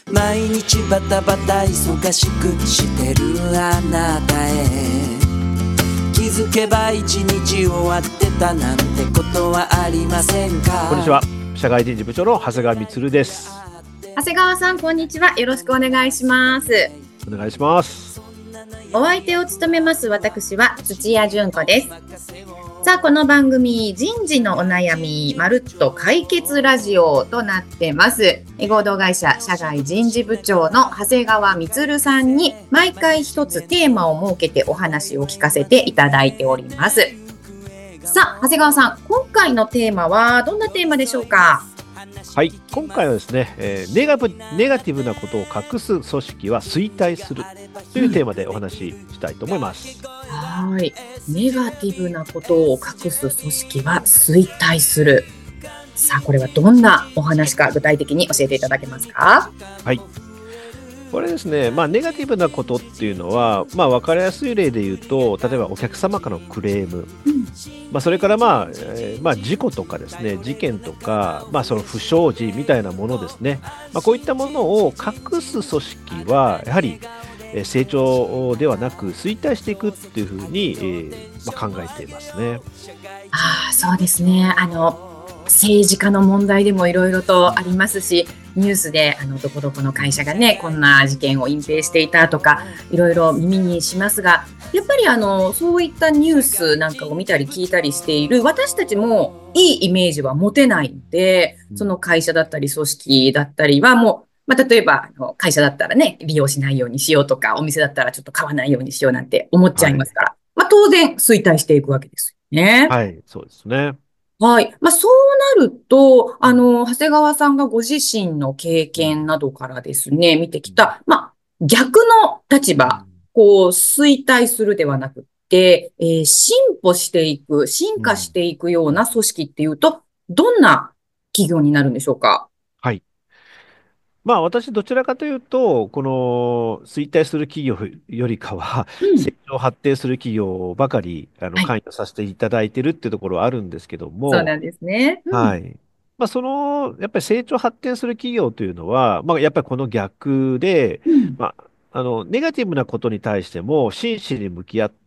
毎日バタバタ忙しくしてるあなたへ気づけば一日終わってたなんてことはありませんか。 こんにちは。社会人事部長の長谷川充です。 長谷川さん、こんにちは。よろしくお願いします。 お願いします。 お相手を務めます私は土屋純子です。さあ、この番組、人事のお悩みまるっと解決ラジオとなってます。合同会社社外人事部長の長谷川充さんに毎回一つテーマを設けてお話を聞かせていただいております。さあ、長谷川さん、今回のテーマはどんなテーマでしょうか？ はい、今回はですね、ネガティブなことを隠す組織は衰退するというテーマでお話ししたいと思います。 はい、ネガティブなことを隠す組織は衰退する。さあ、これはどんなお話か具体的に教えていただけますか？ はい。これですね、ネガティブなことっていうのは、分かりやすい例で言うと、例えばお客様からのクレーム、それから事故とかですね、事件とか、その不祥事みたいなものですね、こういったものを隠す組織は、やはり成長ではなく衰退していくっていうふうに、考えていますね。 そうですね。政治家の問題でもいろいろとありますし、ニュースでどこどこの会社がね、こんな事件を隠蔽していたとか、いろいろ耳にしますが、やっぱりそういったニュースなんかを見たり聞いたりしている私たちもいいイメージは持てないので、その会社だったり組織だったりはもう、例えば会社だったらね、利用しないようにしようとか、お店だったらちょっと買わないようにしようなんて思っちゃいますから、当然衰退していくわけですよね。 はい、そうですね。 はい。そうなると、長谷川さんがご自身の経験などからですね、見てきた、逆の立場、衰退するではなくて、進歩していく、進化していくような組織っていうと、どんな企業になるんでしょうか？ はい。私どちらかというと、この衰退する企業よりかは、 うん。 成長発展する企業ばかりはい。 関与させていただいているっていうところはあるんですけども、 そうなんですね。うん。 はい。やっぱり成長発展する企業というのは、やっぱりこの逆で、 うん。 ネガティブなことに対しても真摯に向き合って、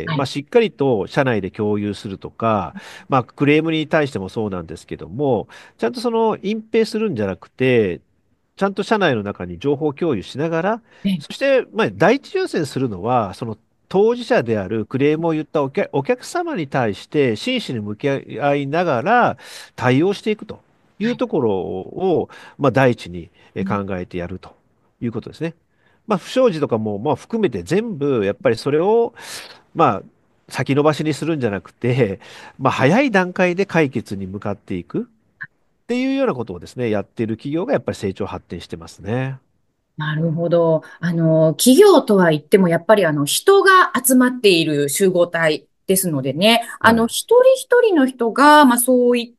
はい。 しっかりと社内で共有するとか、クレームに対してもそうなんですけども、ちゃんとその隠蔽するんじゃなくて、ちゃんと社内の中に情報共有しながら、 えそして、第一優先するのは、その当事者であるクレームを言ったお客様に対して真摯に向き合いながら対応していくといはい。 うところを、第一にうん。 考えてやるということですね。不祥事とかも、含めて全部、やっぱりそれを、まあ、先延ばしにするんじゃなくて、早い段階で解決に向かっていくっていうようなことをですね、やっている企業がやっぱり成長発展してますね。 なるほど。企業とは言っても、やっぱり人が集まっている集合体ですのでね、 はい。 一人一人の人が、そういった、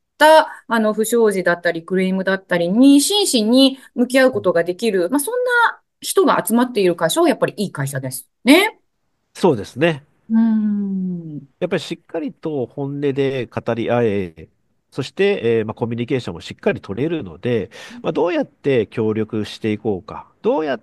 不祥事だったり、クレームだったりに、真摯に向き合うことができる、そんな人が集まっている会社は、やっぱりいい会社ですね。 そうですね。 うーん。 やっぱりしっかりと本音で語り合え、そして、コミュニケーションもしっかり取れるので、どうやって協力していこうか、どうやって、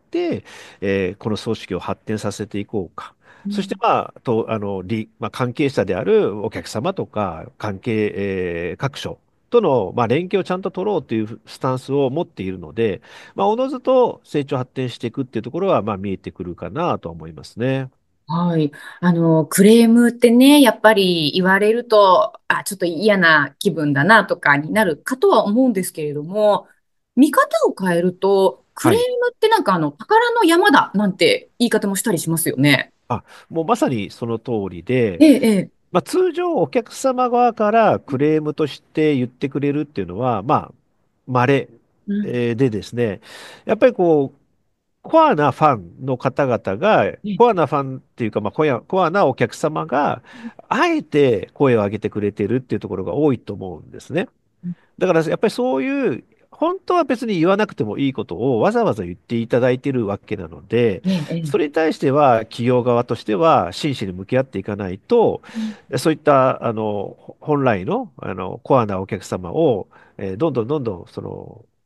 この組織を発展させていこうか、そして、 うん。 関係者であるお客様とか、各所との、連携をちゃんと取ろうというスタンスを持っているので、おのずと成長発展していくっていうところは、見えてくるかなと思いますね。 はい。クレームってね、やっぱり言われると、ちょっと嫌な気分だなとかになるかとは思うんですけれども、見方を変えると、クレーはい。 ムってなんか宝の山だなんて言い方もしたりしますよね。 もうまさにその通りで、 ええ、ええ。 通常お客様側からクレームとして言ってくれるっていうのは、稀うん。 でですね、やっぱりコアなファンの方々が、 ええ。 コアなファンっていうか、コアなお客様が、あえて声を上げてくれてるっていうところが多いと思うんですね。だからやっぱりそういう、本当は別に言わなくてもいいことをわざわざ言っていただいているわけなので、 ええ、ええ。 それに対しては企業側としては真摯に向き合っていかないと、 うん。 そういった本来の、コアなお客様を、どんどんその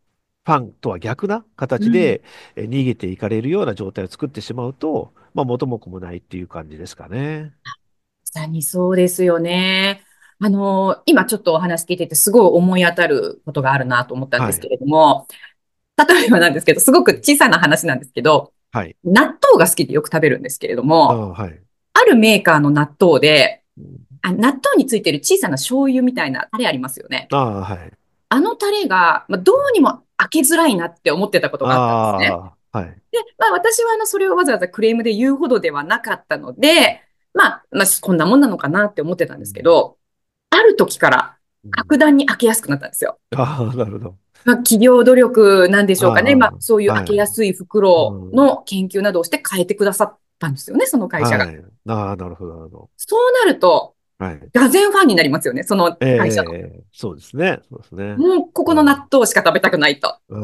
ファンとは逆なうん。 形で逃げていかれるような状態を作ってしまうと、まあ、元も子もないっていう感じですかね。 まさにそうですよね。今ちょっとお話聞いててすごい思い当たることがあるなと思ったんではい。 すけれども、例えばなんですけど、すごく小さな話なんですけど、 はい。 納豆が好きでよく食べるんですけれども、 はい。 あるメーカーの納豆で、 うん。 納豆についてる小さな醤油みたいなタレありますよね。 はい。 あのタレが、まあ、どうにも開けづらいなって思ってたことがあったんですね。 はい。 で、まあ私はそれをわざわざクレームで言うほどではなかったので、まあこんなもんなのかなって思ってたんですけうん。 ど、ある時からうん。 格段に開けやすくなったんですよ。 なるほど。 まあ企業努力なんでしょうかね。まあそういう開けはい。 やすいう袋ん。 の研究などをして変えてくださったんですよね、その会社が。 はい。なるほど、なるほど。 そうなると、 はい。 俄然ファンになりますよね、その会社の。 そうですね。そうですね。 もうここのうん。 納豆しか食べたくないと。 うん。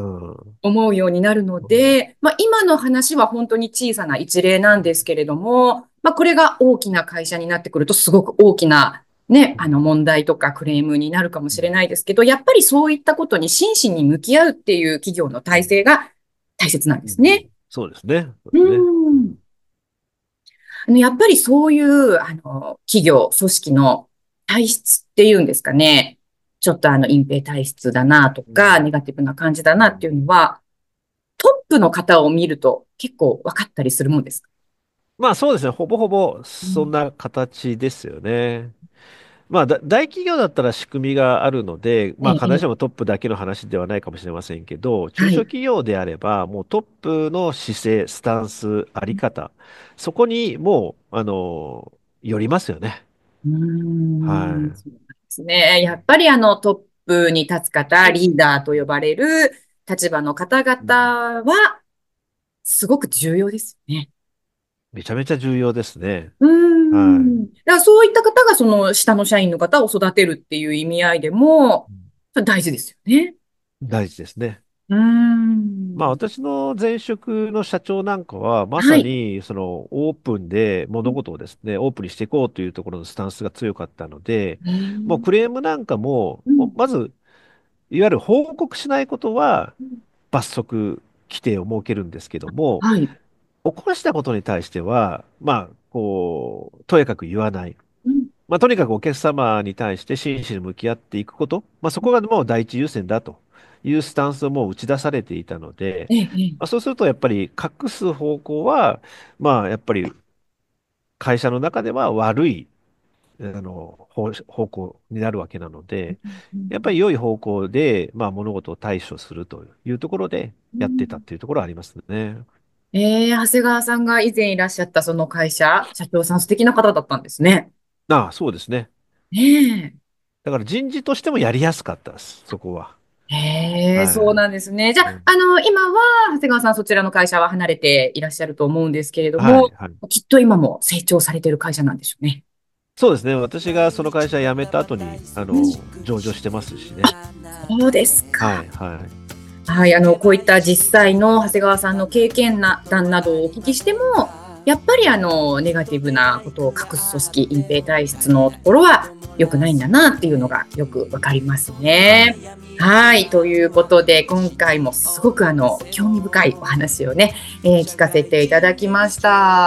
思うようになるのうん。 で、まあ、今の話は本当に小さな一例なんですけれども、まあ、これが大きな会社になってくるとすごく大きなね、問題とかクレームになるかもしれないですけど、やっぱりそういったことに真摯に向き合うっていう企業の体制が大切なんでうん。 すね。 そうですね。そうでうすね。うん。 ん。 やっぱりそういう、企業、組織の体質っていうんですかね。ちょっと隠蔽体質だなとか、 うん。 ネガティブな感じだうん。 なっていうのは、トップの方を見ると結構分かったりするもんですか？ まあそうですね。ほぼほぼうん。 そんな形ですよね。まあ大企業だったら仕組みがあるので、まあ必ずしええ、 もトップだけの話ではないかもしれませんけど、中はい。 小企業であればもうトップの姿勢、スタンス、あり方、そこにもう、よりますよね。はそうなんですね。やっぱりトップに立つ方、リーダーと呼ばれる立場の方い。うん。 々は、すごく重要ですよね。 めちゃめちゃ重要ですね。はい。 だからそういった方がその下の社員の方を育てるっていう意味合いでも、それ大事ですよね。 大事ですね。 うーまあん。 私の前職の社長なんかは、まさはい。 にそのオープンで物事をですね、オープンにしていこうというところのスタンスが強かったので、 うもうん。 クレームなんかも、 うん。 まず、いわゆる報告しないことは罰則規定を設けるんですけども、 はい。 起こしたことに対しては、まあ、こう、とやかく言わない。 うん。 まあ、とにかくお客様に対して真摯に向き合っていくこと、まあ、そこがもう第一優先だというスタンスをもう打ち出されていたので、 ええ、ええ。 まあ、そうするとやっぱり隠す方向は、まあ、やっぱり会社の中では悪い、方向になるわけなので、やっぱり良い方向で、まあ、物事を対処するというところでやってたっていうところはありますね。 長谷川さんが以前いらっしゃったその会社、社長さん素敵な方だったんですね。 そうですね。 ねだから人事としてもやりやすかったです、そこは。 え。そうはなんですね。じゃあ、 い。うん。 今は長谷川さんそちらの会社は離れていらっしゃると思うんですけれども、 はい。はい。 きっと今も成長されている会社なんでしょうね。 そうですね。私がその会社辞めた後に、 うん。 上場してますしね。 そうですか。 はい。はい。 はい、こういった実際の長谷川さんの経験談などをお聞きしても、やっぱりネガティブなことを隠す組織、隠蔽体質のところは良くないんだなっていうのがよくわかりますね。 はい。 はい。ということで、今回もすごく興味深いお話をね、聞かせていただきました。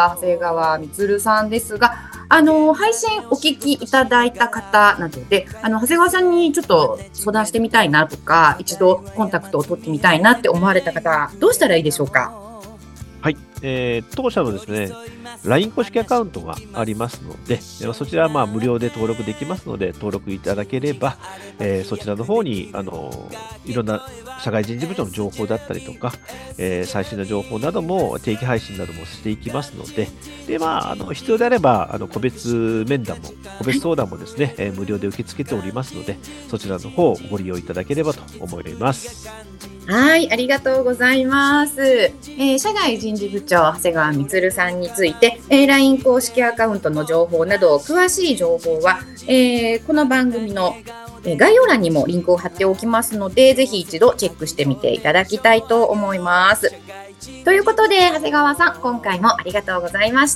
長谷川充さんですが、配信お聞きいただいた方などで、長谷川さんにちょっと相談してみたいなとか、一度コンタクトを取ってみたいなって思われた方、どうしたらいいでしょうか？ はい。当社のですね、LINE 公式アカウントがありますので、そちらはまあ無料で登録できますので、登録いただければ、そちらの方に、いろんな社外人事部長の情報だったりとか、最新の情報なども定期配信などもしていきますので、で、まあ、必要であれば、個別面談も、個別相談もですね、無料で受け付けておりますので、そちらの方をご利用いただければと思います。 はい、ありがとうございます。社外人事部長、長谷川充さんについて、LINE 公式アカウントの情報など、詳しい情報は、この番組の概要欄にもリンクを貼っておきますので、ぜひ一度チェックしてみていただきたいと思います。ということで、長谷川さん、今回もありがとうございました。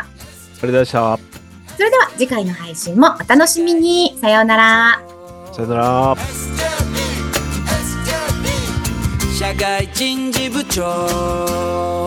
ありがとうございましそれでは次回の配信もお楽しみに。さようなら。 た。さよなら。 社外人事部長